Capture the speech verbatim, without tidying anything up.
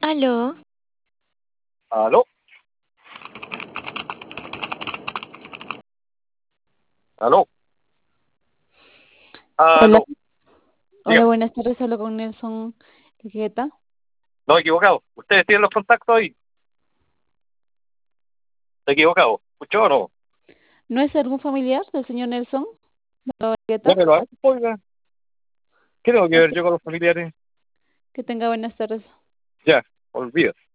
Aló, ¿Aló? ¿Aló? hola, ¿Aló? hola, Dígame. buenas tardes, hablo con Nelson Queta. No, equivocado. Ustedes tienen los contactos ahí. Está equivocado. ¿Escuchó o no? ¿No es algún familiar del señor Nelson Queta? Llámelo a él, oiga. ¿Qué tengo que Ok, ver yo con los familiares? que tenga buenas tardes. Ya, olvídate.